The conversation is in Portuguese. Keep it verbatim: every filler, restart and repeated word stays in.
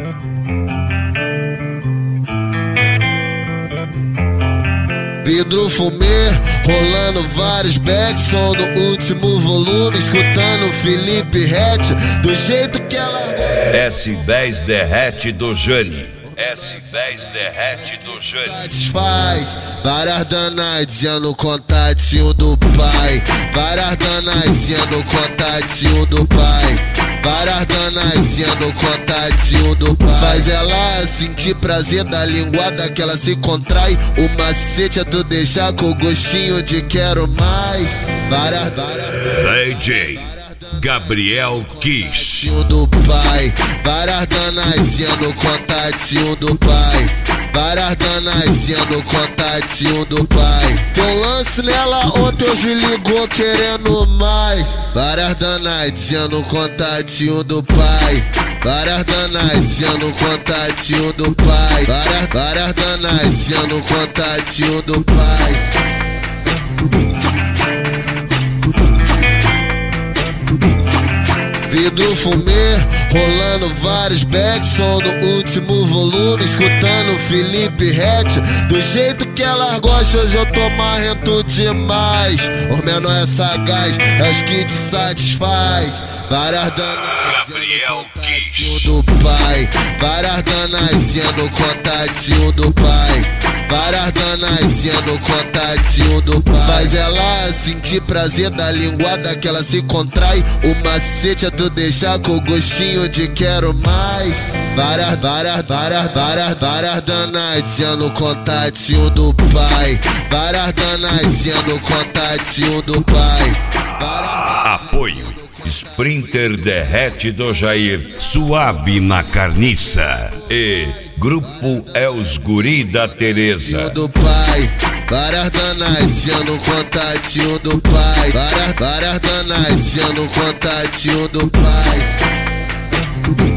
Vidro fumê, rolando vários backs, som no último volume, escutando Felipe Ret, do jeito que ela gosta. S dez derrete do Jani. S dez derrete do Jani. Satisfaz várias danadinhas no contatinho do pai. Várias danadinhas no contatinho do pai. Várias danadinhas no contatinho do pai. Faz ela sentir prazer da linguada que ela se contrai. O macete é tu deixar com gostinho de quero mais. Várias, várias D J Gabriel Kiss do pai. Várias danadinhas no contatinho do pai. Várias danadinhas no contatinho do pai. Tem um lance nela ontem, hoje ligou querendo mais. Várias danadinhas no contatinho do pai. Várias danadinhas no contatinho do pai. Várias, várias danadinhas no contatinho do pai. Vidro fumê, rolando vários backs, som no último volume, escutando Felipe Ret, do jeito que ela gosta. Hoje eu tô marrento demais. O menor é sagaz, é os que te satisfaz. Várias danadinhas Gabriel no Kiss contatinho do pai. Várias danadinhas no contatinho do pai. Várias danadinhas no contatinho do pai. Faz ela sentir prazer da linguada que ela se contrai. O macete é tu deixar com gostinho de quero mais. Várias, várias, várias, várias, várias danadinhas no contatinho do pai. Várias danadinhas no contatinho do pai. Várias... Apoio Sprinter derrete do Jair, suave na carniça. E Grupo É os Guri da Tereza do pai. Várias danadinhas no contatinho do pai. Várias, várias danadinhas no contatinho do pai.